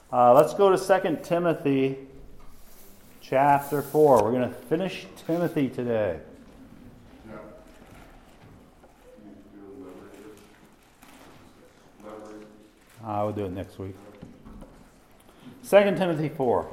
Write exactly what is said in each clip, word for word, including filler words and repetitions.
Uh, let's go to Second Timothy chapter four. We're going to finish Timothy today. Yeah. I will do it next week. Second Timothy four.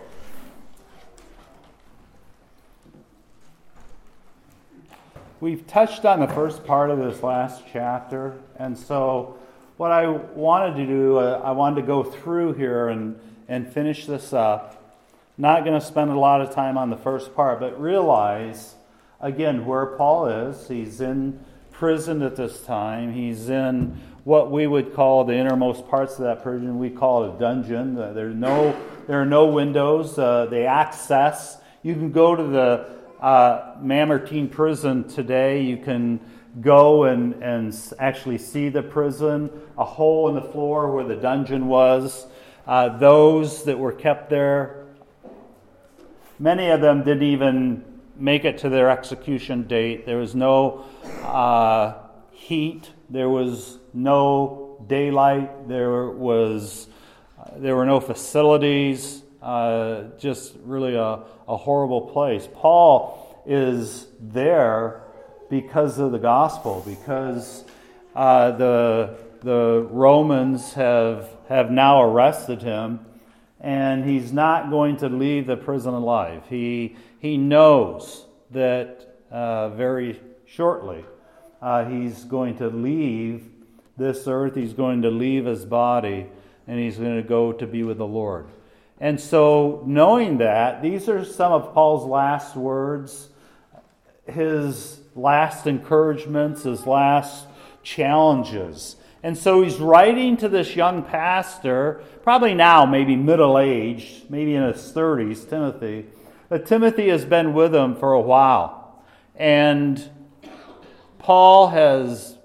We've touched on the first part of this last chapter, and so what I wanted to do, uh, I wanted to go through here and, and finish this up. Not going to spend a lot of time on the first part, but realize, again, where Paul is. He's in prison at this time. He's in what we would call the innermost parts of that prison. We call it a dungeon. There's no, there are no windows. Uh, the access, you can go to the uh, Mamertine prison today. You can go and, and actually see the prison, a hole in the floor where the dungeon was. Uh, those that were kept there, many of them didn't even make it to their execution date. There was no uh, heat. There was no daylight. There was uh, there were no facilities. Uh, just really a, a horrible place. Paul is there because of the gospel, because uh, the the Romans have have now arrested him, and he's not going to leave the prison alive. He he knows that uh, very shortly uh, he's going to leave this earth. He's going to leave his body, and he's going to go to be with the Lord. And so, knowing that, these are some of Paul's last words, his last encouragements, his last challenges. And so he's writing to this young pastor, probably now maybe middle-aged, maybe in his thirties, Timothy. But Timothy has been with him for a while. And Paul has,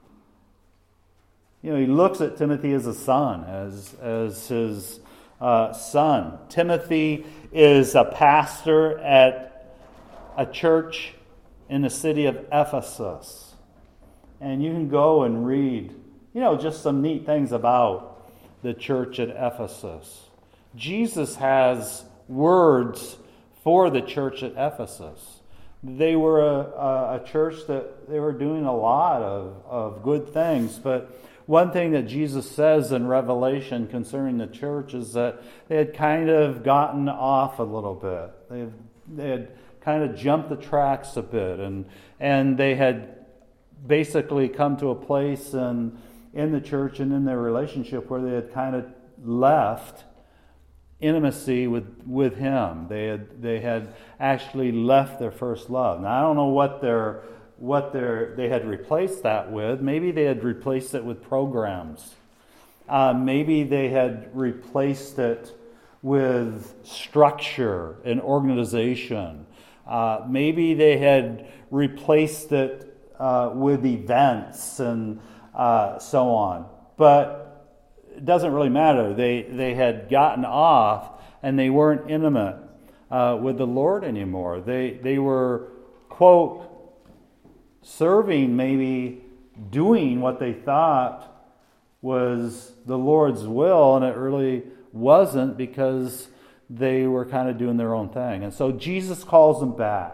you know, he looks at Timothy as a son, as, as his uh, son. Timothy is a pastor at a church in the city of Ephesus. And you can go and read, you know, just some neat things about the church at Ephesus. Jesus has words for the church at Ephesus. They were a, a, a church that they were doing a lot of, of good things, but one thing that Jesus says in Revelation concerning the church is that they had kind of gotten off a little bit. They, they had kind of jumped the tracks a bit, and and they had basically come to a place in, in the church and in their relationship where they had kind of left intimacy with, with him. They had they had actually left their first love. Now I don't know what their what their they had replaced that with. Maybe they had replaced it with programs. Uh, maybe they had replaced it with structure and organization. Uh, maybe they had replaced it uh, with events and uh, so on. But it doesn't really matter. They they had gotten off and they weren't intimate uh, with the Lord anymore. They they were, quote, serving, maybe doing what they thought was the Lord's will, and it really wasn't, because they were kind of doing their own thing. And so Jesus calls them back.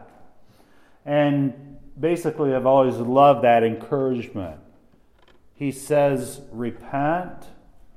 And basically, I've always loved that encouragement. He says, repent,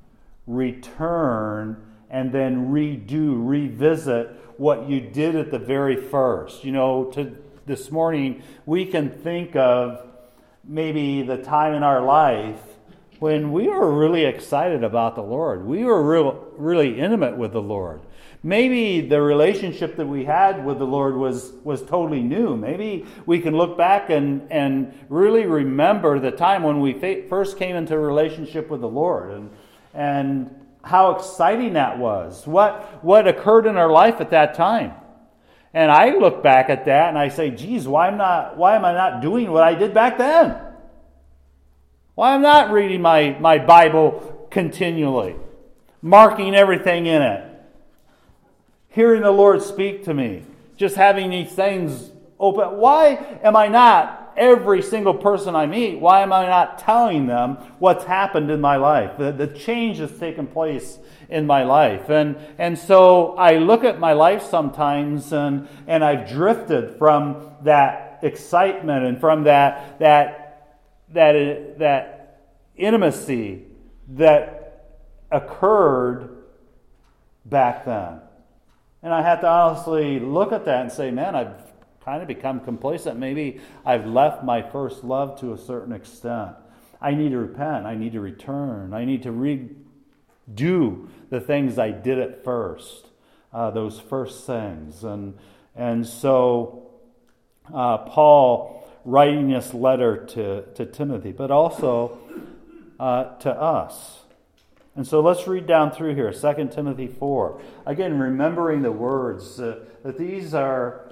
return, and then redo, revisit what you did at the very first. You know, to this morning, we can think of maybe the time in our life when we were really excited about the Lord. We were real, really intimate with the Lord. Maybe the relationship that we had with the Lord was, was totally new. Maybe we can look back and, and really remember the time when we fa- first came into a relationship with the Lord, and, and how exciting that was. What, what occurred in our life at that time. And I look back at that and I say, geez, why am not why am I not doing what I did back then? Why am I not reading my, my Bible continually, marking everything in it, hearing the Lord speak to me, just having these things open? Why am I not every single person I meet, why am I not telling them what's happened in my life, the, the change that's taken place in my life? And and so I look at my life sometimes, and and I've drifted from that excitement and from that that that that intimacy that occurred back then. And I have to honestly look at that and say, man, I've kind of become complacent. Maybe I've left my first love to a certain extent. I need to repent. I need to return. I need to redo the things I did at first, uh, those first things. And, and so uh, Paul, writing this letter to, to Timothy, but also uh, to us. And so let's read down through here, Second Timothy four. Again, remembering the words, uh, that these are,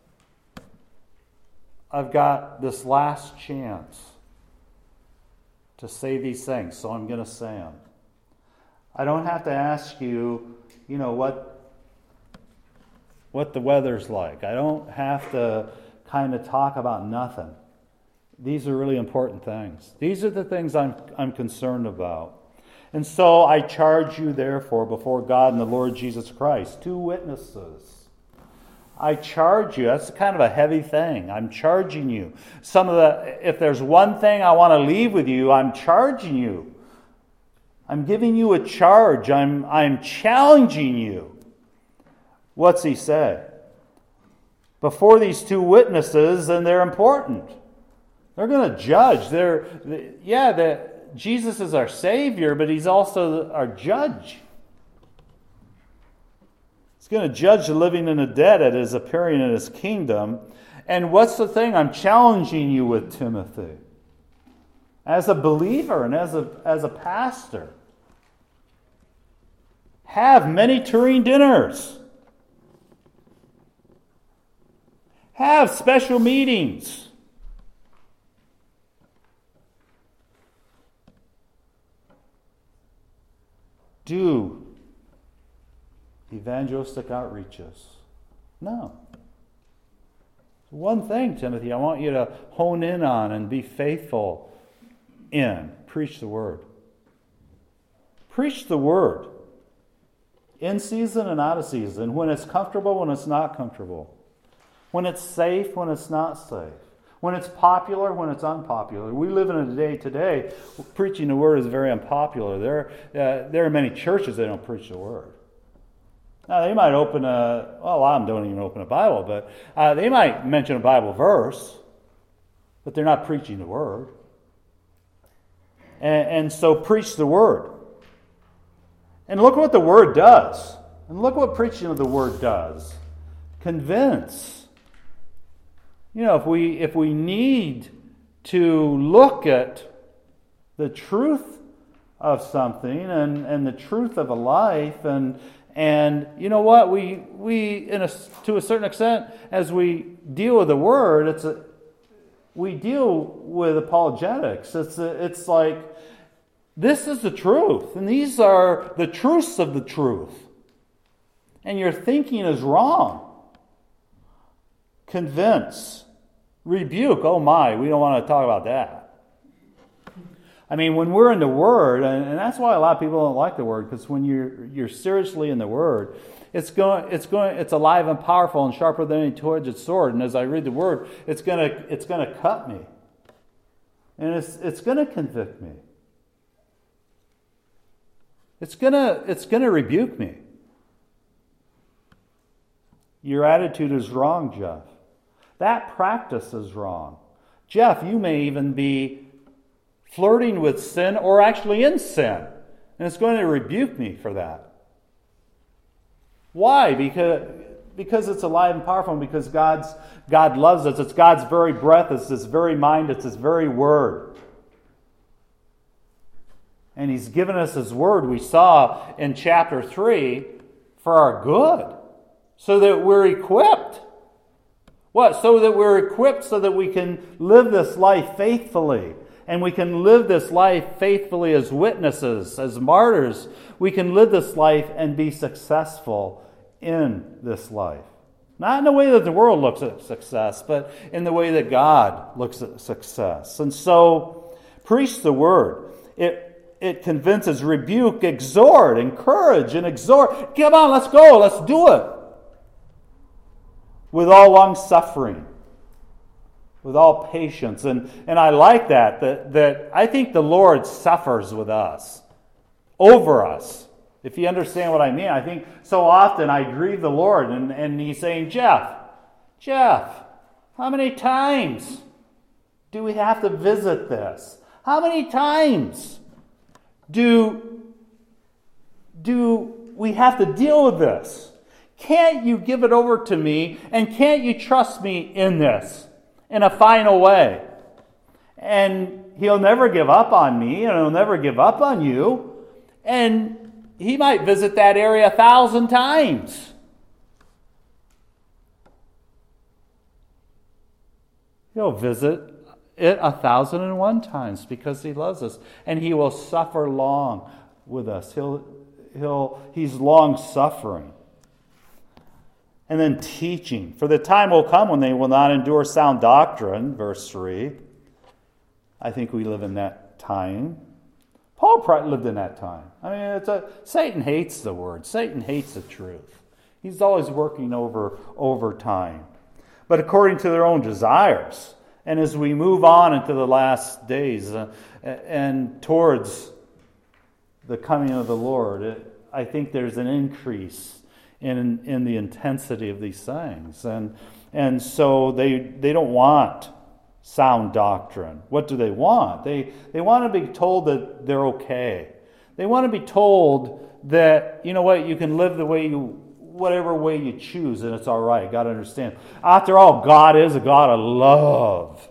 I've got this last chance to say these things, so I'm going to say them. I don't have to ask you, you know, what, what the weather's like. I don't have to kind of talk about nothing. These are really important things. These are the things I'm I'm concerned about. And so I charge you, therefore, before God and the Lord Jesus Christ, two witnesses. I charge you. That's kind of a heavy thing. I'm charging you. Some of the, if there's one thing I want to leave with you, I'm charging you. I'm giving you a charge. I'm I'm challenging you. What's he say? Before these two witnesses, and they're important. They're going to judge. They're, they, yeah, the, Jesus is our Savior, but He's also our judge. He's going to judge the living and the dead at His appearing in His kingdom. And what's the thing I'm challenging you with, Timothy? As a believer and as a, as a pastor, have many Turing dinners. Have special meetings. Do evangelistic outreaches. No. One thing, Timothy, I want you to hone in on and be faithful in. Preach the word. Preach the word. In season and out of season. When it's comfortable, when it's not comfortable. When it's safe, when it's not safe. When it's popular, when it's unpopular. We live in a day today, preaching the word is very unpopular. There, uh, there are many churches that don't preach the word. Now, they might open a, well, a lot of them don't even open a Bible, but uh, they might mention a Bible verse, but they're not preaching the word. And, and so preach the word. And look what the word does. And look what preaching of the word does. Convince. You know, if we if we need to look at the truth of something and, and the truth of a life, and and you know what, we we in a to a certain extent, as we deal with the word, it's a we deal with apologetics. It's a, it's like this is the truth, and these are the truths of the truth, and your thinking is wrong. Convince. Rebuke, oh my, we don't want to talk about that. I mean, when we're in the Word, and, and that's why a lot of people don't like the Word, because when you're you're seriously in the Word, it's going, it's going, it's alive and powerful and sharper than any two-edged sword. And as I read the Word, it's gonna, it's gonna cut me, and it's it's gonna convict me. It's gonna, it's gonna rebuke me. Your attitude is wrong, Jeff. That practice is wrong. Jeff, you may even be flirting with sin or actually in sin. And it's going to rebuke me for that. Why? Because, because it's alive and powerful, and because God's, God loves us. It's God's very breath. It's His very mind. It's His very word. And He's given us His word, we saw in chapter three, for our good. So that we're equipped. What? So that we're equipped so that we can live this life faithfully. And we can live this life faithfully as witnesses, as martyrs. We can live this life and be successful in this life. Not in the way that the world looks at success, but in the way that God looks at success. And so, preach the word. It, it convinces, rebuke, exhort, encourage, and exhort. Come on, let's go, let's do it. With all long suffering, with all patience. And, and I like that, that, that I think the Lord suffers with us, over us. If you understand what I mean, I think so often I grieve the Lord, and, and He's saying, Jeff, Jeff, how many times do we have to visit this? How many times do, do we have to deal with this? Can't you give it over to me, and can't you trust me in this in a final way? And He'll never give up on me, and He'll never give up on you. And He might visit that area a thousand times. He'll visit it a thousand and one times because He loves us. And He will suffer long with us. He'll, he'll, he's long suffering. And then teaching. For the time will come when they will not endure sound doctrine, verse three. I think we live in that time. Paul lived in that time. I mean, it's a, Satan hates the word. Satan hates the truth. He's always working over, over time. But according to their own desires. And as we move on into the last days uh, and towards the coming of the Lord, it, I think there's an increase in, in the intensity of these things. And, and so they, they don't want sound doctrine. What do they want? They they want to be told that they're okay. They want to be told that, you know what, you can live the way you, whatever way you choose, and it's all right. Got to understand. After all, God is a God of love.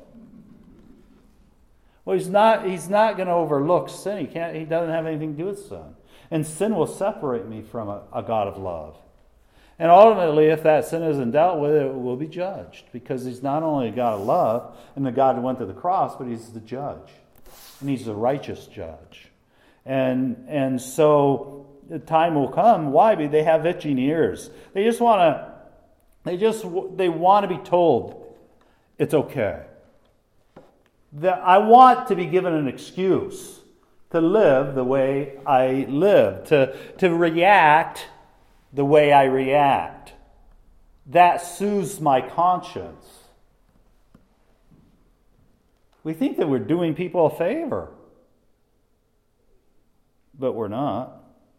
Well, He's not. He's not going to overlook sin. He can't. He doesn't have anything to do with sin, and sin will separate me from a, a God of love. And ultimately, if that sin isn't dealt with, it will be judged. Because He's not only a God of love and the God who went to the cross, but He's the judge. And He's the righteous judge. And and so the time will come. Why? Because they have itching ears. They just want to, they just, they want to be told it's okay. That I want to be given an excuse to live the way I live, to, to react the way I react. That soothes my conscience. We think that we're doing people a favor, but we're not.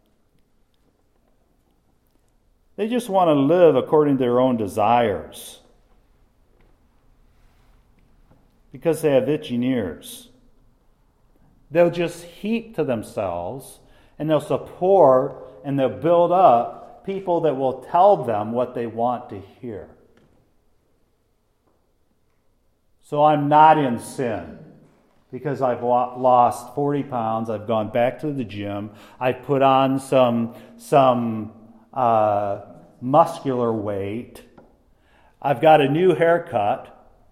They just want to live according to their own desires because they have itching ears. They'll just heap to themselves, and they'll support and they'll build up people that will tell them what they want to hear. So I'm not in sin because I've lost forty pounds. I've gone back to the gym. I've put on some, some uh, muscular weight. I've got a new haircut.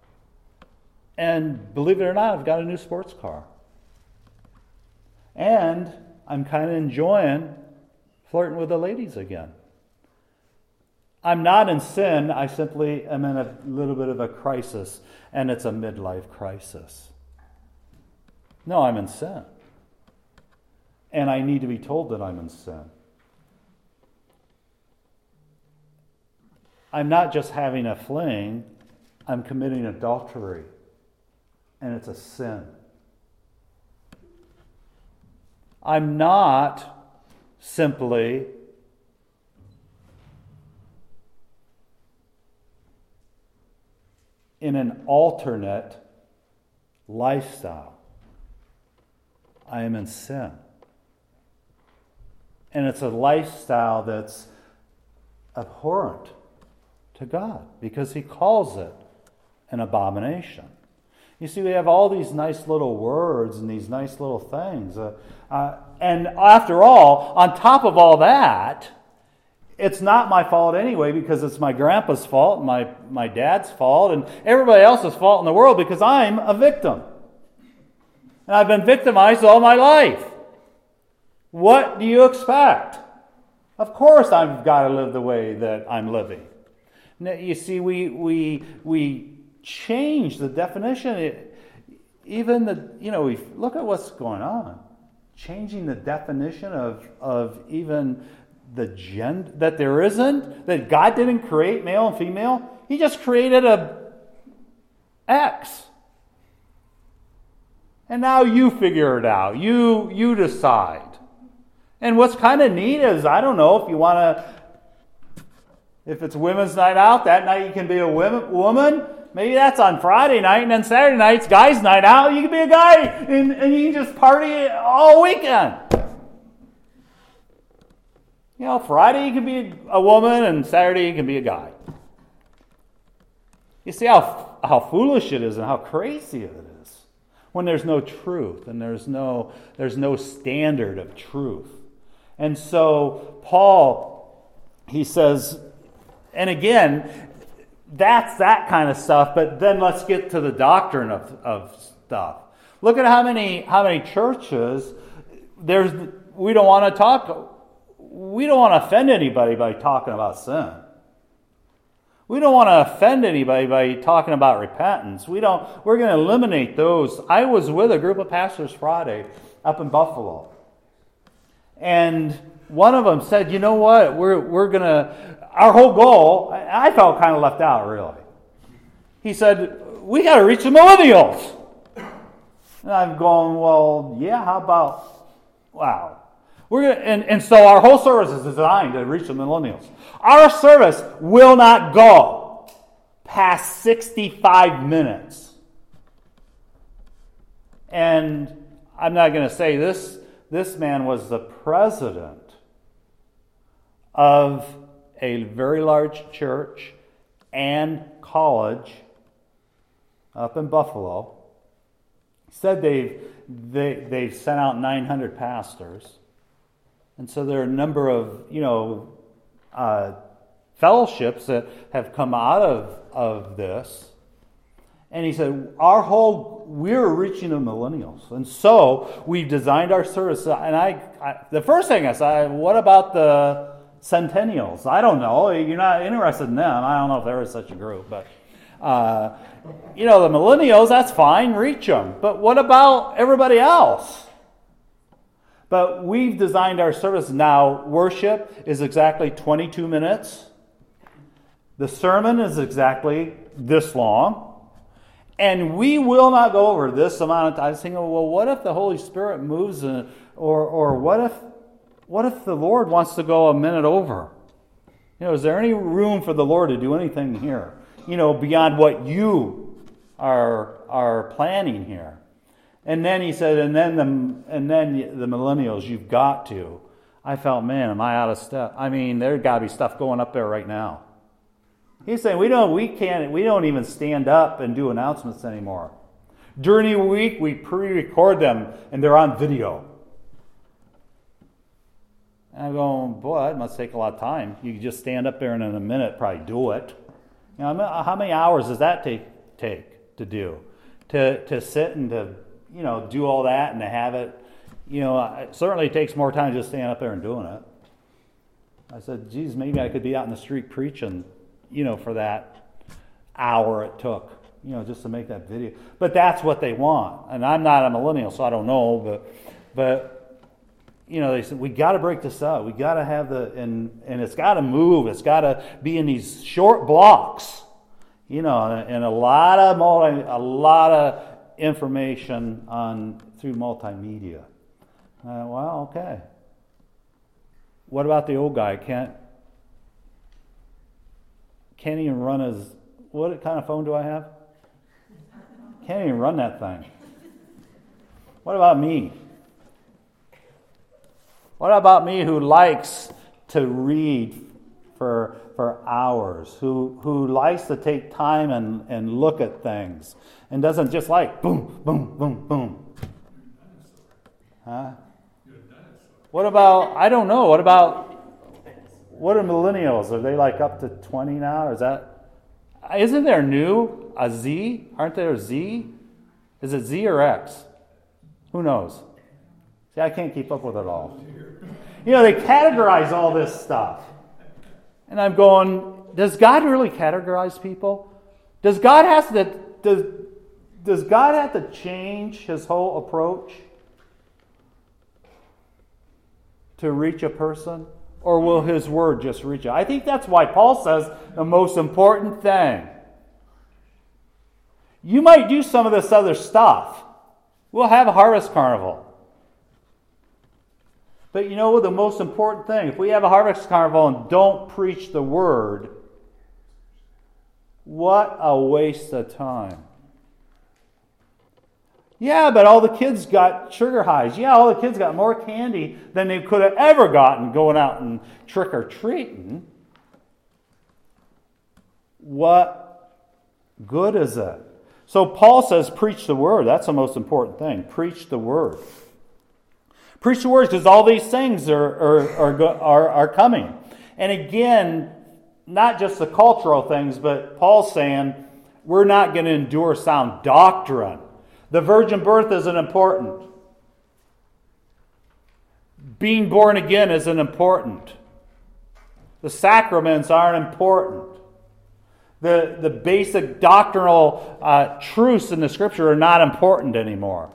And believe it or not, I've got a new sports car. And I'm kind of enjoying flirting with the ladies again. I'm not in sin. I simply am in a little bit of a crisis, and it's a midlife crisis. No, I'm in sin. And I need to be told that I'm in sin. I'm not just having a fling, I'm committing adultery. And it's a sin. I'm not simply in an alternate lifestyle. I am in sin. And it's a lifestyle that's abhorrent to God because He calls it an abomination. You see, we have all these nice little words and these nice little things. Uh, uh, and after all, on top of all that, it's not my fault anyway because it's my grandpa's fault, my, my dad's fault, and everybody else's fault in the world because I'm a victim. And I've been victimized all my life. What do you expect? Of course I've got to live the way that I'm living. You see, we we we change the definition. It, even the you know we look at what's going on, changing the definition of of even the gender, that there isn't, that God didn't create male and female. He just created a X. And now you figure it out. You you decide. And what's kind of neat is, I don't know, if you want to, if it's women's night out, that night you can be a woman. Maybe that's on Friday night, and then Saturday night's guys' night out. You can be a guy, and, and you can just party all weekend. You know, Friday you can be a woman, and Saturday you can be a guy. You see how how foolish it is and how crazy it is when there's no truth and there's no there's no standard of truth. And so Paul, he says, and again, that's that kind of stuff, but then let's get to the doctrine of, of stuff. Look at how many how many churches there's we don't want to talk we don't want to offend anybody by talking about sin. We don't want to offend anybody by talking about repentance. We don't we're going to eliminate those. I was with a group of pastors Friday up in Buffalo. And one of them said, "You know what? We're we're going to our whole goal," I felt kind of left out, really. He said, "We got to reach the millennials." And I'm going, "Well, yeah, how about, wow." We're gonna, and, and so our whole service is designed to reach the millennials. Our service will not go past sixty-five minutes. And I'm not going to say this, this man was the president of a very large church and college up in Buffalo. He said they've, they, they've sent out nine hundred pastors. And so there are a number of, you know, uh, fellowships that have come out of, of this. And he said, our whole, we're reaching the millennials. And so we've designed our service. And I, I the first thing I said, what about the centennials? I don't know. You're not interested in them. I don't know if there is such a group. But, uh, you know, the millennials, that's fine. Reach them. But what about everybody else? But we've designed our service now. Worship is exactly twenty-two minutes. The sermon is exactly this long. And we will not go over this amount of time. I was thinking, well, what if the Holy Spirit moves, in, or or what if what if the Lord wants to go a minute over? You know, is there any room for the Lord to do anything here? You know, beyond what you are are planning here. And then he said, and then the and then the millennials, you've got to. I felt, man, am I out of step? I mean, there's got to be stuff going up there right now. He's saying we don't, we can't, we don't even stand up and do announcements anymore. During the week, we pre-record them, and they're on video. And I'm going, boy, that must take a lot of time. You can just stand up there and in a minute probably do it. You know, how many hours does that take take to do? To to sit and to you know, do all that and to have it, you know, it certainly takes more time just standing up there and doing it. I said, geez, maybe I could be out in the street preaching, you know, for that hour it took, you know, just to make that video. But that's what they want. And I'm not a millennial, so I don't know, but, but you know, they said, we got to break this up. We got to have the, and, and it's got to move. It's got to be in these short blocks, you know, and a lot of, multi, a lot of, information on through multimedia. Uh, well, okay. What about the old guy? Can't can't even run his. What kind of phone do I have? Can't even run that thing. What about me? What about me who likes to read for for hours, who who likes to take time and, and look at things, and doesn't just like boom, boom, boom, boom. Huh? What about, I don't know, what about, what are millennials? Are they like up to twenty now? Or is that, isn't there new, a Z? Aren't there a Z? Is it Z or X? Who knows? See, I can't keep up with it all. You know, they categorize all this stuff. And I'm going, does God really categorize people? Does God have to does, does God have to change his whole approach to reach a person? Or will his word just reach it? I think that's why Paul says the most important thing. You might do some of this other stuff. We'll have a harvest carnival. But you know what? The most important thing, if we have a harvest carnival and don't preach the word, what a waste of time. Yeah, but all the kids got sugar highs. Yeah, all the kids got more candy than they could have ever gotten going out and trick-or-treating. What good is it? So Paul says, preach the word. That's the most important thing. Preach the word. Preach the word because all these things are, are, are, are, are coming. And again, not just the cultural things, but Paul's saying, we're not going to endure sound doctrine. The virgin birth isn't important. Being born again isn't important. The sacraments aren't important. The, the basic doctrinal uh, truths in the Scripture are not important anymore.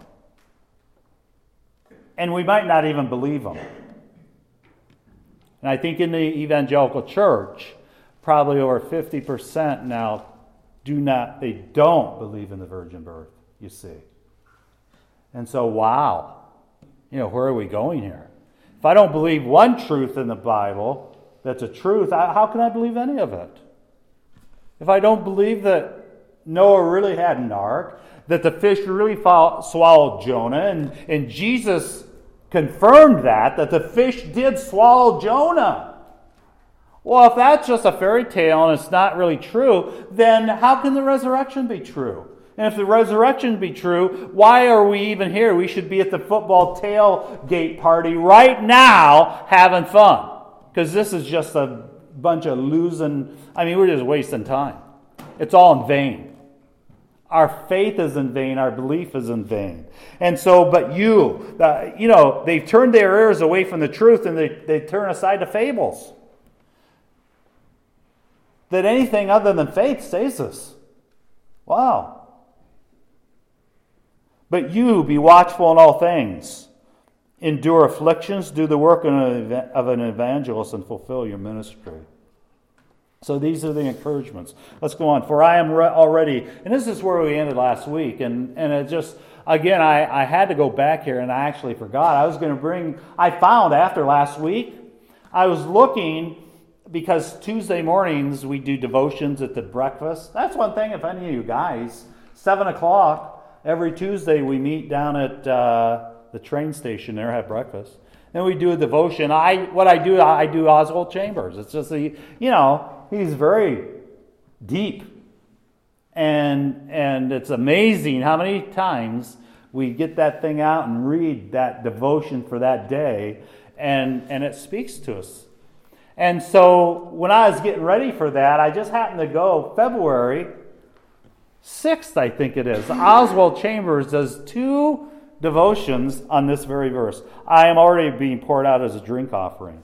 And we might not even believe them. And I think in the evangelical church, probably over fifty percent now do not, they don't believe in the virgin birth, you see. And so, wow, you know, where are we going here? If I don't believe one truth in the Bible that's a truth, how can I believe any of it? If I don't believe that Noah really had an ark, that the fish really swallowed Jonah, and, and Jesus confirmed that, that the fish did swallow Jonah. Well, if that's just a fairy tale and it's not really true, then how can the resurrection be true? And if the resurrection be true, why are we even here? We should be at the football tailgate party right now having fun. Because this is just a bunch of losing, I mean, we're just wasting time. It's all in vain. Our faith is in vain. Our belief is in vain. And so, but you, uh, you know, they've turned their ears away from the truth and they, they turn aside to fables. That anything other than faith saves us. Wow. But you, be watchful in all things. Endure afflictions, do the work of an evangelist, and fulfill your ministry. So these are the encouragements. Let's go on. For I am re- already, and this is where we ended last week, and, and it just, again, I, I had to go back here, and I actually forgot. I was going to bring, I found after last week, I was looking, because Tuesday mornings we do devotions at the breakfast. That's one thing, if any of you guys, seven o'clock, every Tuesday we meet down at uh, the train station there, have breakfast. Then we do a devotion. I What I do, I do Oswald Chambers. It's just, a, you know, he's very deep. And, and it's amazing how many times we get that thing out and read that devotion for that day, and, and it speaks to us. And so when I was getting ready for that, I just happened to go February sixth, I think it is. Oswald Chambers does two devotions on this very verse. I am already being poured out as a drink offering.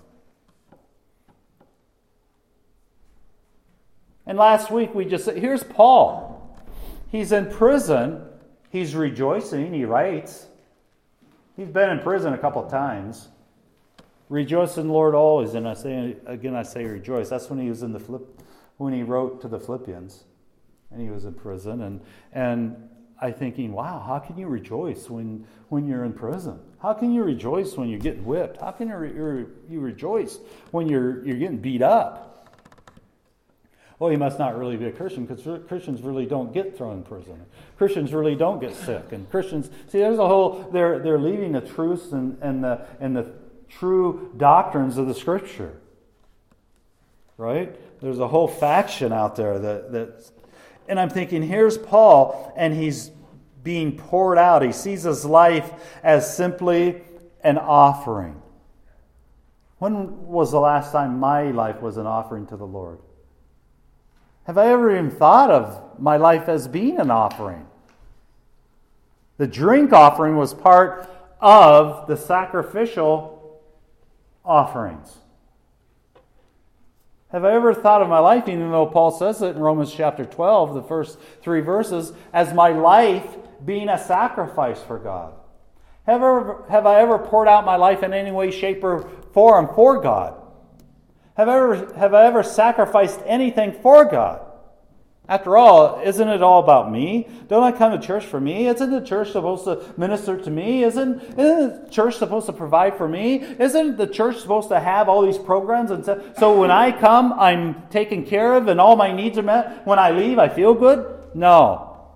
And last week we just said, here's Paul. He's in prison. He's rejoicing. He writes. He's been in prison a couple of times. Rejoice in the Lord always. And I say again, I say rejoice. That's when he was in the Philipp, when he wrote to the Philippians, and he was in prison. And and I thinking, wow, how can you rejoice when when you're in prison? How can you rejoice when you're getting whipped? How can you re- you rejoice when you're you're getting beat up? Well, he must not really be a Christian, because Christians really don't get thrown in prison. Christians really don't get sick, and Christians see there's a whole they're they're leaving the truths and and the and the true doctrines of the Scripture. Right? There's a whole faction out there that that, and I'm thinking, here's Paul, and he's being poured out. He sees his life as simply an offering. When was the last time my life was an offering to the Lord? Have I ever even thought of my life as being an offering? The drink offering was part of the sacrificial offerings. Have I ever thought of my life, even though Paul says it in Romans chapter twelve, the first three verses, as my life being a sacrifice for God? Have I ever, have I ever poured out my life in any way, shape, or form for God? Have I ever, have I ever sacrificed anything for God? After all, isn't it all about me? Don't I come to church for me? Isn't the church supposed to minister to me? Isn't, isn't the church supposed to provide for me? Isn't the church supposed to have all these programs? And so, so when I come, I'm taken care of and all my needs are met. When I leave, I feel good? No.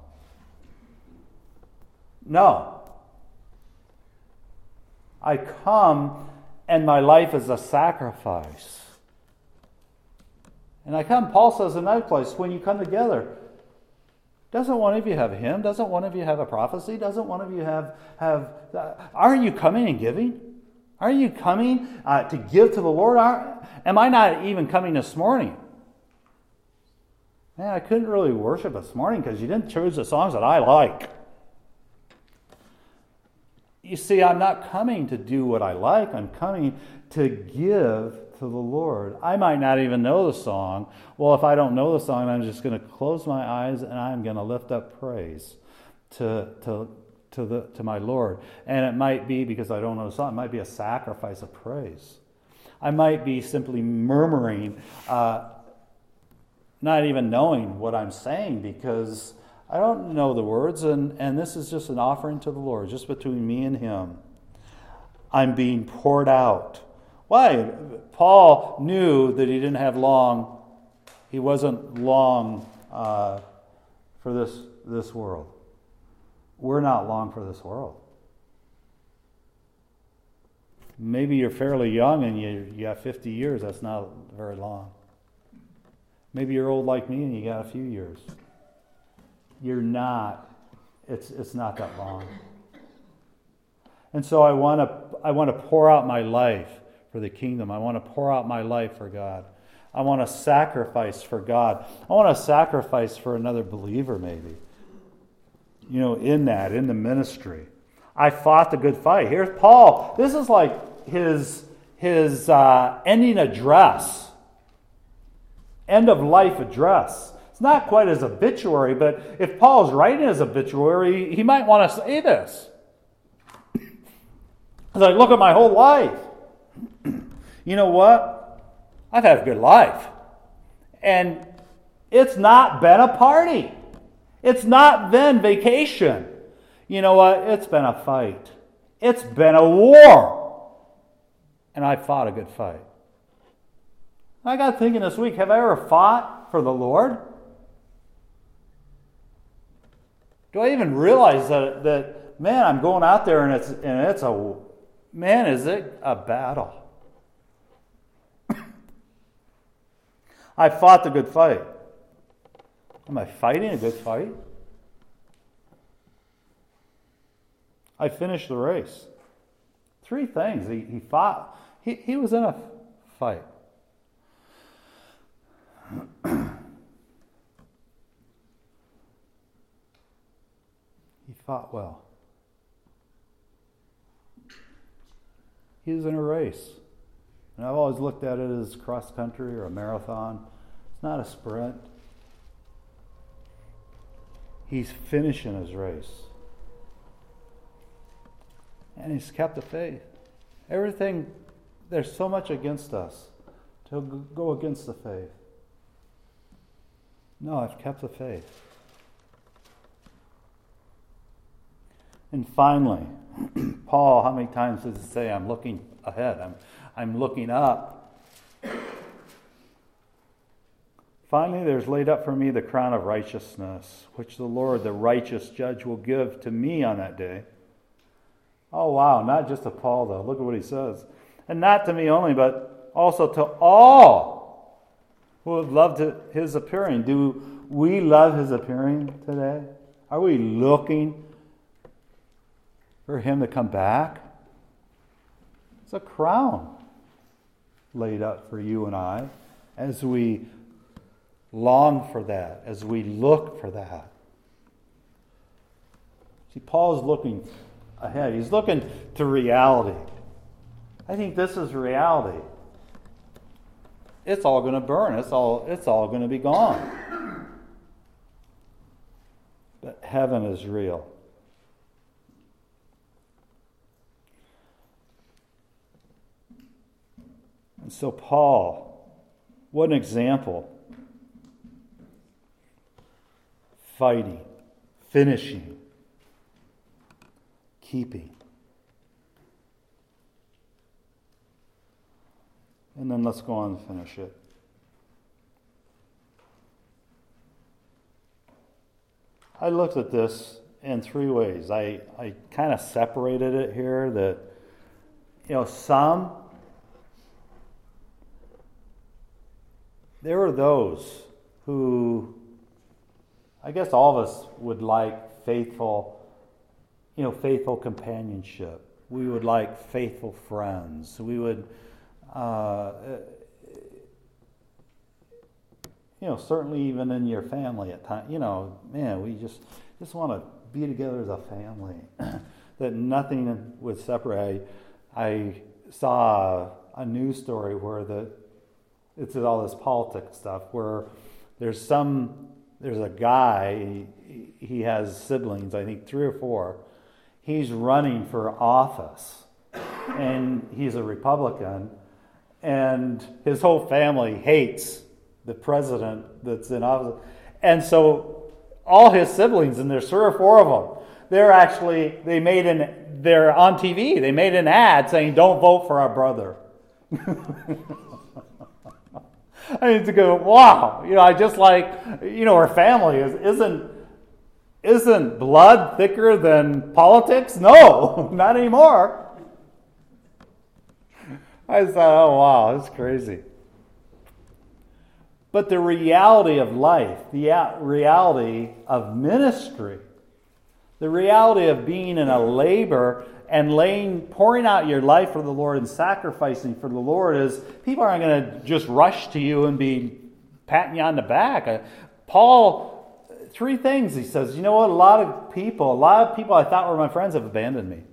No. I come and my life is a sacrifice. And I come, Paul says in that place, when you come together, doesn't one of you have a hymn? Doesn't one of you have a prophecy? Doesn't one of you have, have uh, aren't you coming and giving? Are you coming uh, to give to the Lord? Are, am I not even coming this morning? Man, I couldn't really worship this morning because you didn't choose the songs that I like. You see, I'm not coming to do what I like. I'm coming to give to the Lord. I might not even know the song. Well, if I don't know the song, I'm just going to close my eyes and I'm going to lift up praise to to to the to my Lord. And it might be, because I don't know the song, it might be a sacrifice of praise. I might be simply murmuring, uh, not even knowing what I'm saying, because I don't know the words, and, and this is just an offering to the Lord, just between me and Him. I'm being poured out. Why? Paul knew that he didn't have long, he wasn't long uh, for this, this world. We're not long for this world. Maybe you're fairly young and you, you got fifty years, that's not very long. Maybe you're old like me and you got a few years. You're not, it's it's not that long. And so I want to I want to pour out my life for the kingdom. I want to pour out my life for God. I want to sacrifice for God. I want to sacrifice for another believer, maybe. You know, in that, in the ministry. I fought the good fight. Here's Paul. This is like his, his uh, ending address. End of life address. It's not quite his obituary, but if Paul's writing his obituary, he might want to say this. It's like, look at my whole life. You know what? I've had a good life. And it's not been a party. It's not been vacation. You know what? It's been a fight. It's been a war. And I fought a good fight. I got thinking this week, have I ever fought for the Lord? Do I even realize that, that man, I'm going out there and it's and it's a, man, is it a battle? I fought the good fight. Am I fighting a good fight? I finished the race. Three things. He, he fought. He, he was in a fight. He fought well. He was in a race. And I've always looked at it as cross country or a marathon. It's not a sprint. He's finishing his race. And he's kept the faith. Everything, there's so much against us to go against the faith. No, I've kept the faith. And finally, Paul, how many times does it say, I'm looking ahead, I'm, I'm looking up. Finally, there's laid up for me the crown of righteousness, which the Lord, the righteous judge, will give to me on that day. Oh, wow, not just to Paul, though. Look at what he says. And not to me only, but also to all who have loved his appearing. Do we love his appearing today? Are we looking for him to come back? It's a crown laid up for you and I as we long for that, as we look for that. See, Paul's looking ahead. He's looking to reality. I think this is reality. it's all going to burn. It's all, it's all going to be gone. But heaven is real. And so Paul, what an example. Fighting, finishing, keeping. And then let's go on and finish it. I looked at this in three ways. I, I kind of separated it here that, you know, some, there were those who, I guess all of us would like faithful, you know, faithful companionship. We would like faithful friends. We would, uh, you know, certainly even in your family at times, you know, man, we just just want to be together as a family. That nothing would separate. I saw a news story where the it's all this politics stuff where there's some there's a guy, he, he has siblings, I think three or four. He's running for office, and he's a Republican, and his whole family hates the president that's in office. And so all his siblings, and there's three or four of them, they're actually, they made an, they're on T V, they made an ad saying, don't vote for our brother. I need to go, wow, you know, I just like, you know, our family is, isn't, isn't blood thicker than politics? No, not anymore. I thought, oh wow, that's crazy. But the reality of life, the reality of ministry, the reality of being in a labor and laying, pouring out your life for the Lord and sacrificing for the Lord is people aren't going to just rush to you and be patting you on the back. Uh, Paul, three things he says. You know what? A lot of people, a lot of people I thought were my friends have abandoned me.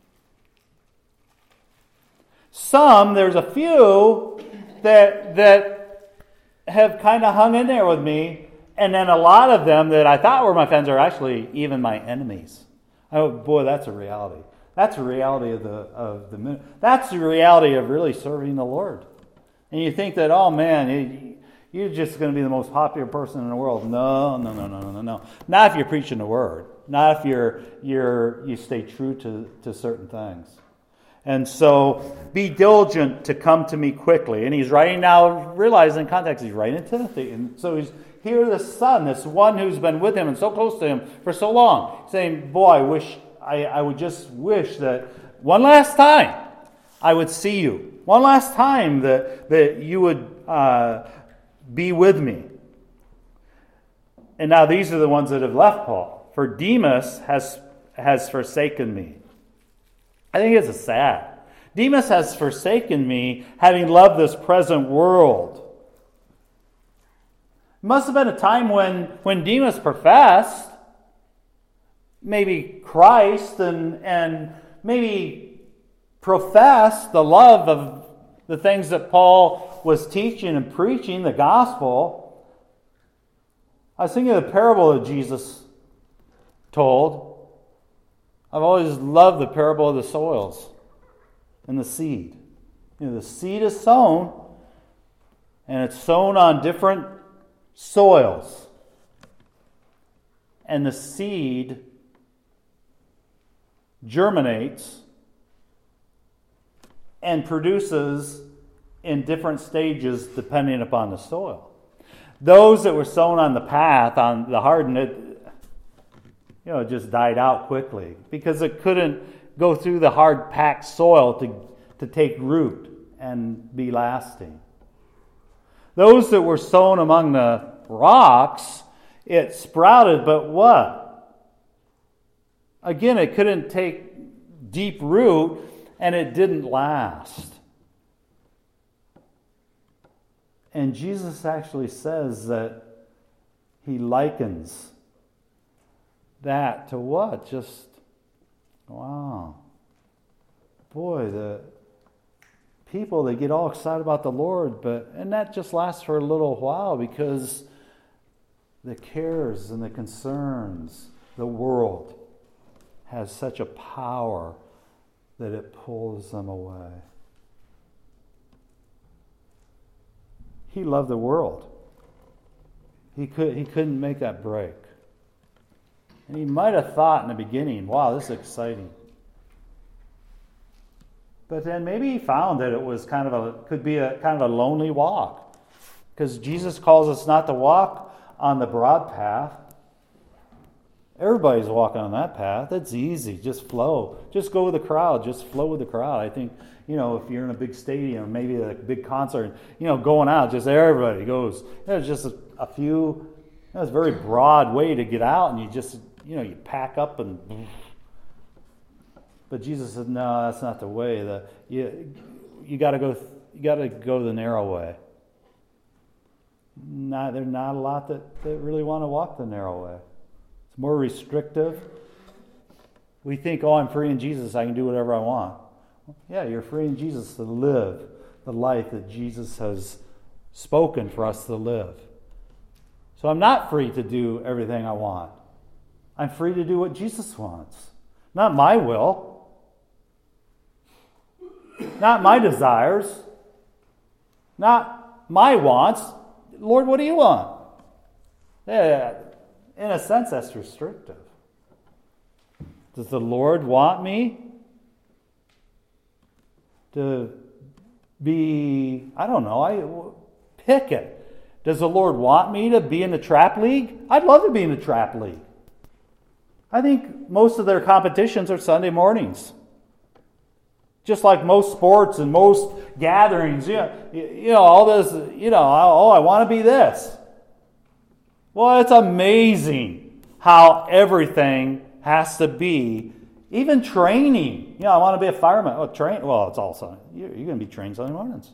Some, there's a few that that have kind of hung in there with me, and then a lot of them that I thought were my friends are actually even my enemies. Oh boy, that's a reality. That's a reality of the of the that's the reality of really serving the Lord. And you think that, oh man, you, you're just going to be the most popular person in the world. No, no, no, no, no, no. Not if you're preaching the word. Not if you're you're you stay true to, to certain things. And so, be diligent to come to me quickly. And he's writing now, realize in context, he's writing to Timothy. And so he's here, this son, this one who's been with him and so close to him for so long, saying, boy, I wish, I, I would just wish that one last time I would see you. One last time that, that you would uh, be with me. And now these are the ones that have left Paul. For Demas has has forsaken me. I think it's a sad. Demas has forsaken me, having loved this present world. It must have been a time when, when Demas professed maybe Christ and, and maybe professed the love of the things that Paul was teaching and preaching, the gospel. I was thinking of the parable that Jesus told. I've always loved the parable of the soils and the seed. You know, the seed is sown, and it's sown on different soils. And the seed germinates and produces in different stages depending upon the soil. Those that were sown on the path, on the hardened, it, you know, it just died out quickly because it couldn't go through the hard packed soil to, to take root and be lasting. Those that were sown among the rocks, it sprouted, but what? Again, it couldn't take deep root and it didn't last. And Jesus actually says that he likens that to what? Just, wow. Boy, the people, they get all excited about the Lord, but and that just lasts for a little while because the cares and the concerns, the world has such a power that it pulls them away. He loved the world. He could he couldn't make that break. And he might have thought in the beginning, wow, this is exciting. But then maybe he found that it was kind of a could be a kind of a lonely walk. Because Jesus calls us not to walk on the broad path. Everybody's walking on that path. It's easy. Just flow. Just go with the crowd. Just flow with the crowd. I think, you know, if you're in a big stadium, maybe a big concert, you know, going out, just everybody goes. There's just a, a few, you know, it's a very broad way to get out, and you just, you know, you pack up and... But Jesus said, no, that's not the way. The, you you got to go. You got to go the narrow way. Not, there's not a lot that, that really want to walk the narrow way. It's more restrictive. We think, oh, I'm free in Jesus. I can do whatever I want. Yeah, you're free in Jesus to live the life that Jesus has spoken for us to live. So I'm not free to do everything I want. I'm free to do what Jesus wants. Not my will. Not my desires. Not my wants. Lord, what do you want? Yeah, in a sense, that's restrictive. Does the Lord want me to be, I don't know, I pick it. Does the Lord want me to be in the trap league? I'd love to be in the trap league. I think most of their competitions are Sunday mornings. Just like most sports and most gatherings, you know, you know all this, you know, oh, I want to be this. Well, it's amazing how everything has to be, even training. You know, I want to be a fireman. Oh, train. Well, it's all Sunday. You're, you're going to be trained Sunday mornings.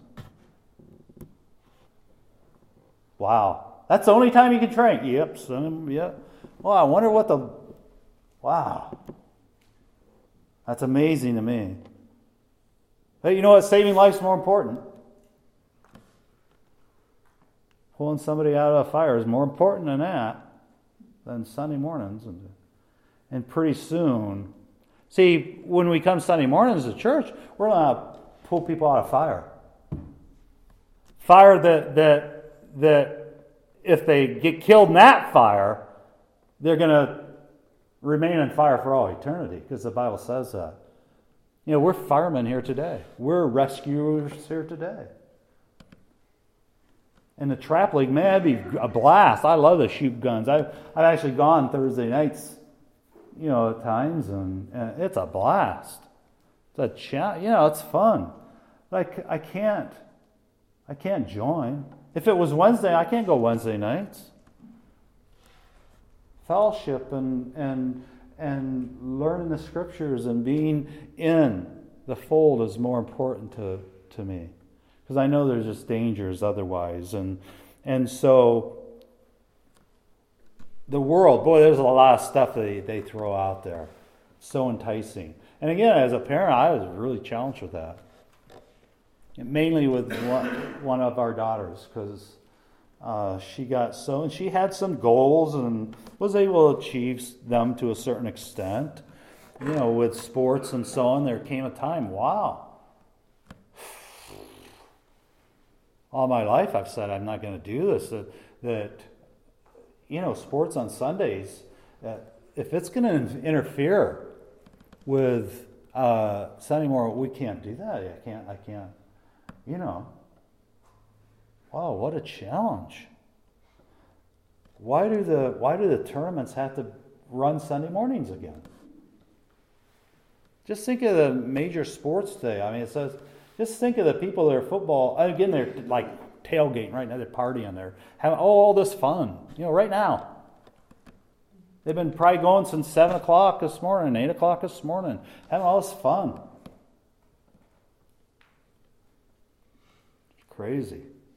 Wow, that's the only time you can train. Yep, Sunday. Yep. Well, I wonder what the. Wow, that's amazing to me. But you know what? Saving life's more important. Pulling somebody out of a fire is more important than that, than Sunday mornings. And, and pretty soon, see, when we come Sunday mornings to church, we're going to pull people out of fire. Fire that that that if they get killed in that fire, they're going to remain in fire for all eternity, because the Bible says that. You know, we're firemen here today. We're rescuers here today. And the trap league, man, it'd be a blast. I love to shoot guns. I've, I've actually gone Thursday nights, you know, at times, and, and it's a blast. It's a cha- you know, it's fun. Like I can't, I can't join. If it was Wednesday, I can't go Wednesday nights. Fellowship and and and learning the scriptures and being in the fold is more important to, to me. Because I know there's just dangers otherwise. And and so the world, boy, there's a lot of stuff they, they throw out there. So enticing. And again, as a parent, I was really challenged with that. And mainly with one, one of our daughters, because uh, she got so, and she had some goals and was able to achieve them to a certain extent. You know, with sports and so on, there came a time, wow. All my life I've said I'm not going to do this. That, that, you know, sports on Sundays, uh, if it's going to interfere with uh, Sunday morning, we can't do that. I can't, I can't, you know. Wow, what a challenge. Why do the why do the tournaments have to run Sunday mornings again? Just think of the major sports today. I mean, it says, just think of the people that are football. Again, they're like tailgating right now. They're partying. They're having all this fun. You know, right now. They've been probably going since seven o'clock this morning, eight o'clock this morning, having all this fun. It's crazy.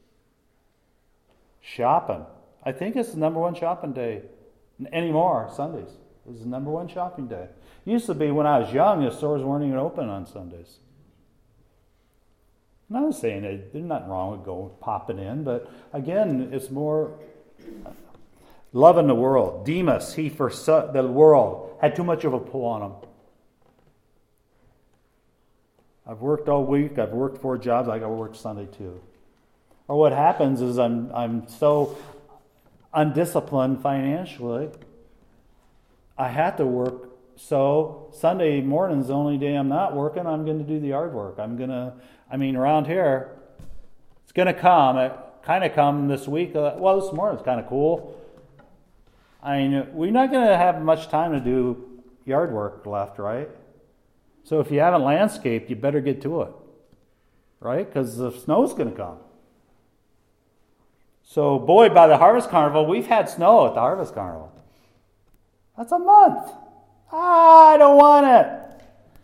Shopping. I think it's the number one shopping day anymore. Sundays is the number one shopping day. It used to be when I was young, the stores weren't even open on Sundays. I'm not saying that there's nothing wrong with going popping in, but again, it's more loving the world. Demas, he forsook the world, had too much of a pull on him. I've worked all week. I've worked four jobs. I got to work Sunday too. Or what happens is I'm I'm so undisciplined financially. I have to work. So Sunday morning's the only day I'm not working. I'm going to do the yard work. I'm going to. I mean, around here, it's going to come. It kind of come this week. Well, this morning it's kind of cool. I mean, we're not going to have much time to do yard work left, right? So if you haven't landscaped, you better get to it, right? Because the snow's going to come. So, boy, by the Harvest Carnival, we've had snow at the Harvest Carnival. That's a month. Ah, I don't want it.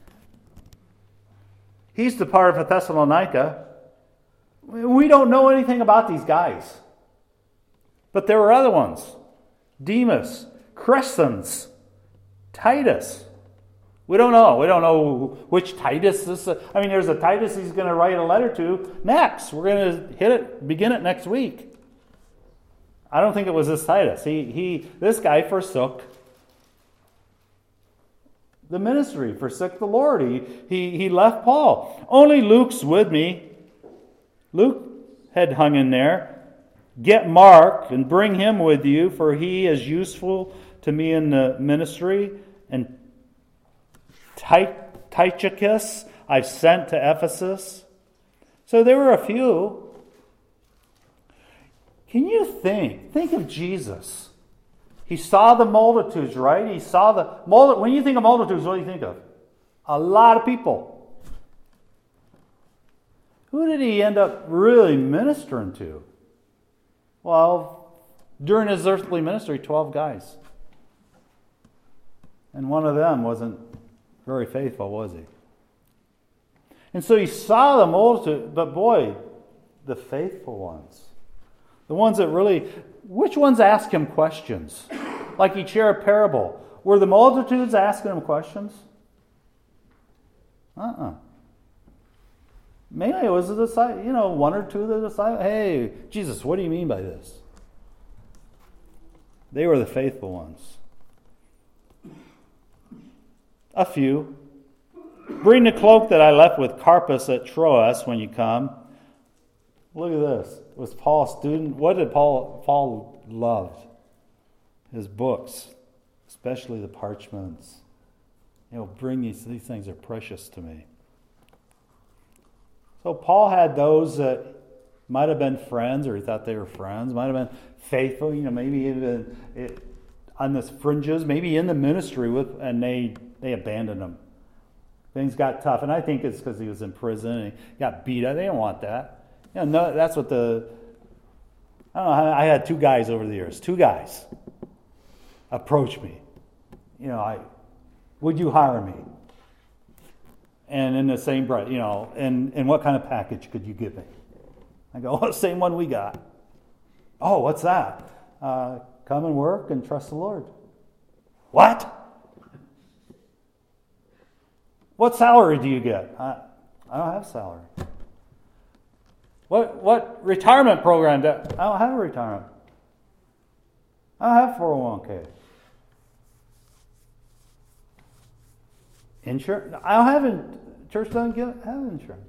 He's departed for Thessalonica. We don't know anything about these guys. But there were other ones. Demas, Crescens, Titus. We don't know. We don't know which Titus this is. I mean, there's a Titus he's going to write a letter to next. We're going to hit it, begin it next week. I don't think it was this Titus. He, he, this guy forsook the ministry, forsook the Lord. He, he, he left Paul. Only Luke's with me. Luke had hung in there. Get Mark and bring him with you, for he is useful to me in the ministry. And Tychicus I've sent to Ephesus. So there were a few. Can you think? Think of Jesus. He saw the multitudes, right? He saw the multitude. When you think of multitudes, what do you think of? A lot of people. Who did he end up really ministering to? Well, during his earthly ministry, twelve guys. And one of them wasn't very faithful, was he? And so he saw the multitude, but boy, the faithful ones. The ones that really, which ones ask him questions? Like he shared a parable. Were the multitudes asking him questions? Uh-uh. Maybe it was a disciple, you know, one or two of the disciples. Hey, Jesus, what do you mean by this? They were the faithful ones. A few. Bring the cloak that I left with Carpus at Troas when you come. Look at this. Was Paul a student? What did Paul Paul love? His books, especially the parchments. You know, bring these, these things are precious to me. So Paul had those that might have been friends, or he thought they were friends, might have been faithful, you know, maybe even it, on the fringes, maybe in the ministry with, and they they abandoned him. Things got tough, and I think it's because he was in prison and he got beat up. They didn't want that. You know, no, that's what the. I don't know. I had two guys over the years. Two guys approach me. You know, I would you hire me? And in the same breath, you know, and, and what kind of package could you give me? I go, oh, same one we got. Oh, what's that? Uh, come and work and trust the Lord. What? What salary do you get? I, I don't have salary. What what retirement program? Do, I don't have a retirement. I don't have four oh one k. Insurance? I don't have it. Church doesn't get, have insurance.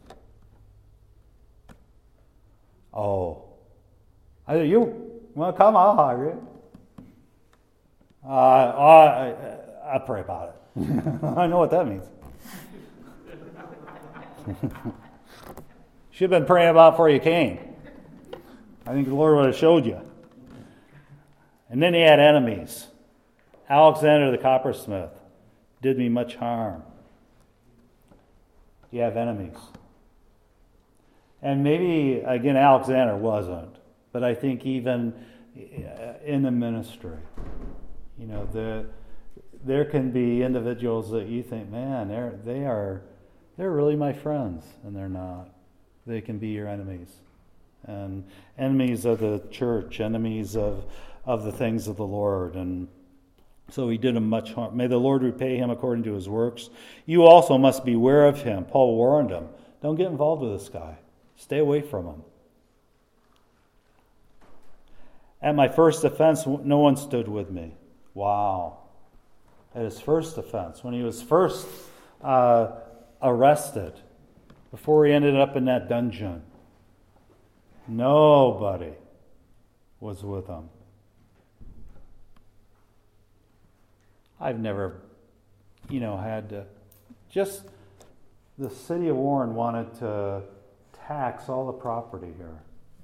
Oh. I said, you want to come? I'll hire you. Uh, I, I, I pray about it. I know what that means. Should have been praying about before you came. I think the Lord would have showed you. And then he had enemies. Alexander the coppersmith did me much harm. You have enemies. And maybe, again, Alexander wasn't. But I think even in the ministry, you know, the, there can be individuals that you think, man, they're, they are, they're really my friends. And they're not. They can be your enemies. And enemies of the church, enemies of, of the things of the Lord. And so he did him much harm. May the Lord repay him according to his works. You also must beware of him. Paul warned him. Don't get involved with this guy. Stay away from them. At my first offense, no one stood with me. Wow. At his first offense, when he was first uh, arrested, before he ended up in that dungeon, nobody was with him. I've never, you know, had to, just the city of Warren wanted to tax all the property here.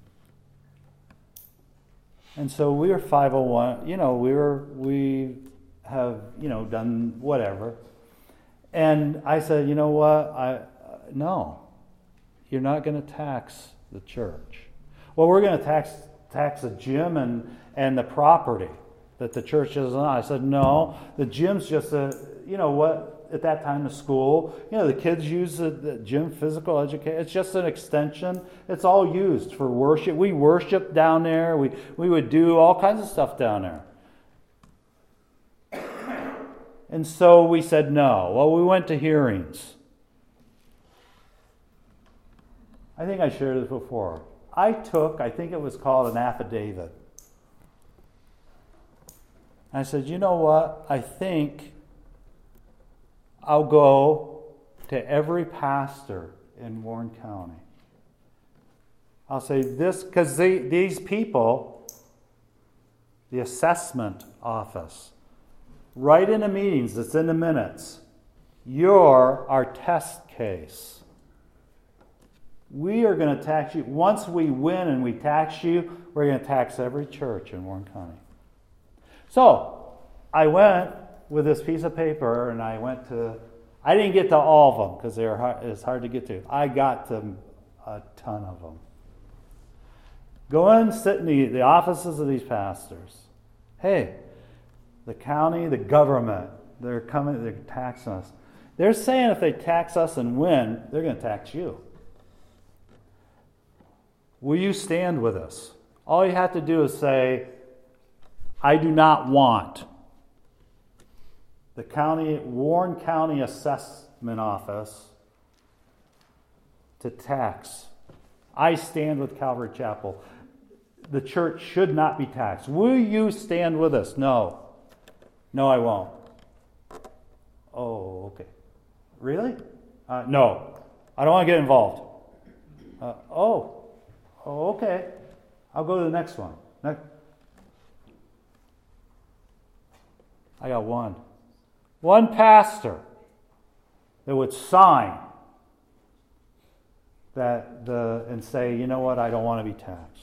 And so we were five oh one, you know, we were, we have, you know, done whatever. And I said, you know what, I, uh, no, you're not going to tax the church. Well, we're going to tax tax the gym and, and the property that the church is on. I said, no, the gym's just a, you know what, at that time of school, you know, the kids use the, the gym, physical education. It's just an extension. It's all used for worship. We worship down there. We, we would do all kinds of stuff down there. And so we said no. Well, we went to hearings. I think I shared this before. I took, I think it was called an affidavit. I said, you know what? I think I'll go to every pastor in Warren County. I'll say this, because these people, the assessment office, write in the meetings, it's in the minutes, you're our test case. We are going to tax you. Once we win and we tax you, we're going to tax every church in Warren County. So I went with this piece of paper, and I went to, I didn't get to all of them because they were hard, it's hard to get to. I got to a ton of them. Go in and sit in the, the offices of these pastors. Hey, the county, the government, they're coming, they're taxing us. They're saying if they tax us and win, they're going to tax you. Will you stand with us? All you have to do is say, I do not want the county, Warren County Assessment Office to tax. I stand with Calvary Chapel. The church should not be taxed. Will you stand with us? No. No, I won't. Oh, okay. Really? Uh, no. I don't want to get involved. Uh, oh. Oh, okay. I'll go to the next one. Next. I got one. One pastor that would sign that the and say, you know what, I don't want to be taxed.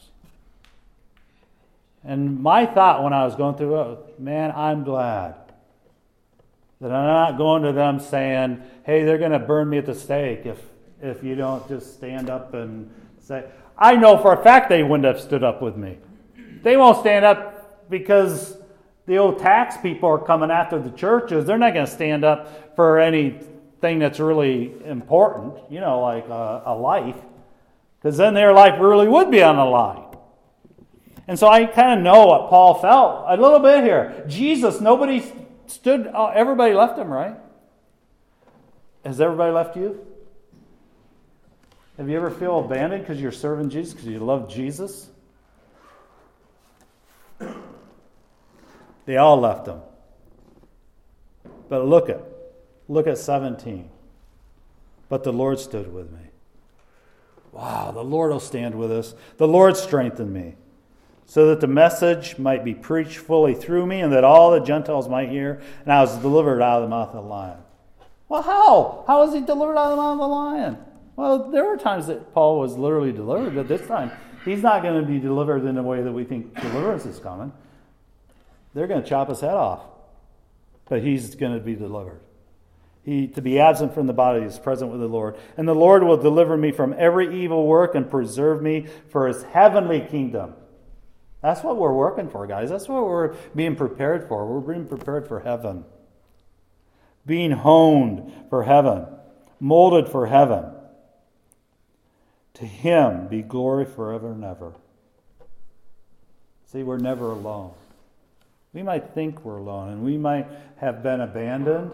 And my thought when I was going through it, man, I'm glad that I'm not going to them saying, hey, they're going to burn me at the stake if if you don't just stand up and say. I know for a fact they wouldn't have stood up with me. They won't stand up because the old tax people are coming after the churches. They're not going to stand up for anything that's really important, you know, like a, a life, because then their life really would be on the line. And so I kind of know what Paul felt a little bit here. Jesus, nobody stood, oh, everybody left him, right? Has everybody left you? Have you ever feel abandoned because you're serving Jesus, because you love Jesus? They all left him. But look at, look at seventeen. But the Lord stood with me. Wow, the Lord will stand with us. The Lord strengthened me, so that the message might be preached fully through me, and that all the Gentiles might hear, and I was delivered out of the mouth of the lion. Well, how? How was he delivered out of the mouth of the lion? Well, there were times that Paul was literally delivered, but this time he's not going to be delivered in the way that we think deliverance is coming. They're going to chop his head off, but he's going to be delivered. He to be absent from the body is present with the Lord. And the Lord will deliver me from every evil work and preserve me for his heavenly kingdom. That's what we're working for, guys. That's what we're being prepared for. We're being prepared for heaven. Being honed for heaven. Molded for heaven. To him be glory forever and ever. See, we're never alone. We might think we're alone, and we might have been abandoned.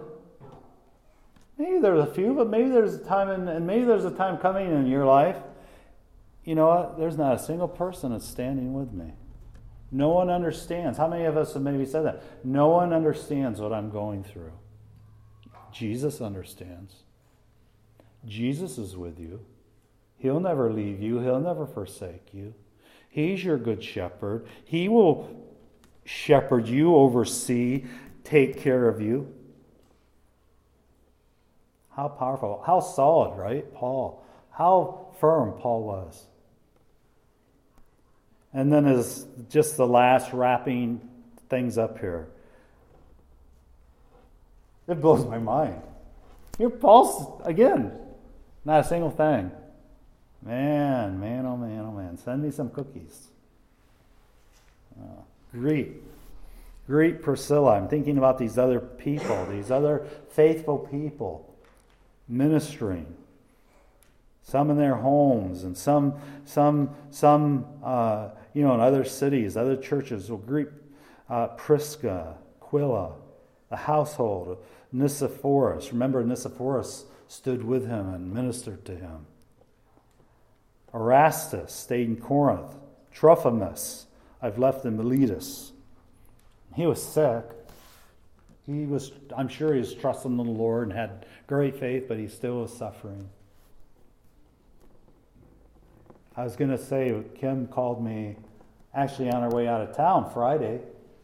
Maybe there's a few, but maybe there's a time, in, and maybe there's a time coming in your life you know what? There's not a single person that's standing with me. No one understands. How many of us have maybe said that? No one understands what I'm going through. Jesus understands. Jesus is with you. He'll never leave you. He'll never forsake you. He's your good shepherd. He will shepherd you, oversee, take care of you. How powerful. How solid, right? Paul. How firm Paul was. And then as just the last wrapping things up here. It blows my mind. Here Paul's, again, not a single thing. Man, man, oh man, oh man. Send me some cookies. Uh, greet. Greet Priscilla. I'm thinking about these other people, these other faithful people ministering. Some in their homes, and some, some, some, uh, you know, in other cities, other churches will greet uh, Prisca, Aquila, the household, Nicephorus. Remember, Nicephorus stood with him and ministered to him. Erastus stayed in Corinth. Trophimus, I've left in Miletus. He was sick. He was, I'm sure he was trusting in the Lord and had great faith, but he still was suffering. I was going to say, Kim called me actually on her way out of town Friday,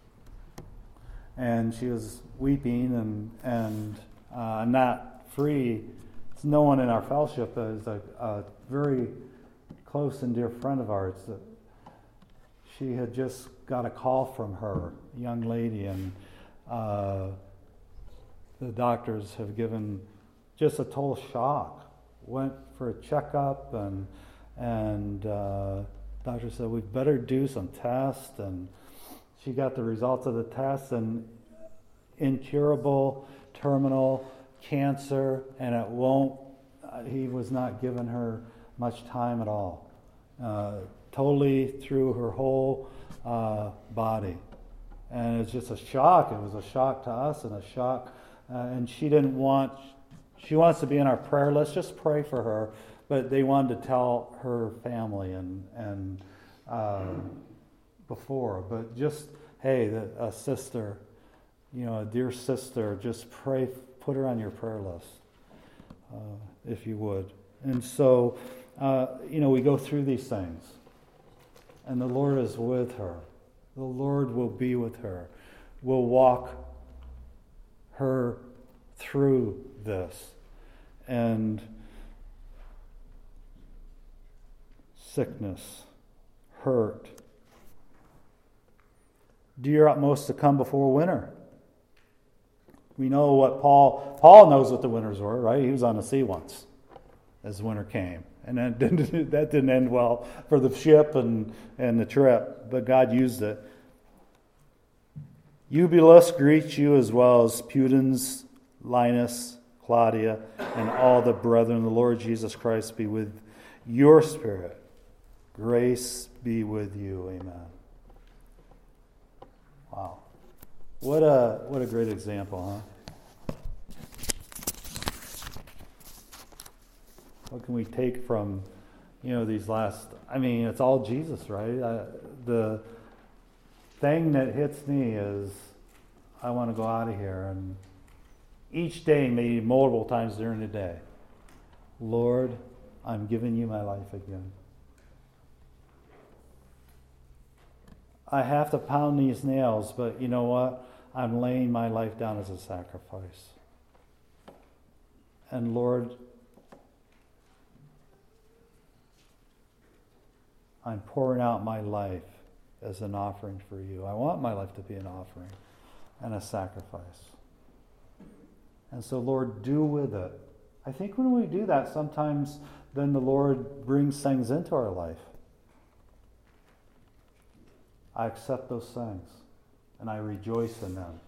and she was weeping, and and uh, I'm not free. No one in our fellowship is a, a very close and dear friend of ours. That she had just got a call from her, a young lady, and uh, the doctors have given just a total shock. Went for a checkup, and and uh, doctor said, we better do some tests, and she got the results of the tests, and incurable terminal cancer, and it won't, he was not giving her much time at all. Uh, totally through her whole uh, body. And it's just a shock. It was a shock to us and a shock. Uh, and she didn't want, she wants to be in our prayer list. Just pray for her. But they wanted to tell her family and and uh, before. But just, hey, the, a sister, you know, a dear sister, just pray, put her on your prayer list, uh, if you would. And so, uh, you know, we go through these things. And the Lord is with her. The Lord will be with her. Will walk her through this. And sickness, hurt. Do your utmost to come before winter. We know what Paul, Paul knows what the winters were, right? He was on the sea once as winter came. And that didn't, that didn't end well for the ship and, and the trip, but God used it. Eubulus greets you, as well as Pudens, Linus, Claudia, and all the brethren. The Lord Jesus Christ be with your spirit. Grace be with you. Amen. Wow. What a what a great example, huh? What can we take from, you know, these last, I mean, it's all Jesus, right? Uh, the thing that hits me is I want to go out of here, and each day, maybe multiple times during the day, Lord, I'm giving you my life again. I have to pound these nails, but you know what? I'm laying my life down as a sacrifice. And Lord, I'm pouring out my life as an offering for you. I want my life to be an offering and a sacrifice. And so, Lord, do with it. I think when we do that, sometimes then the Lord brings things into our life. I accept those things, and I rejoice in them.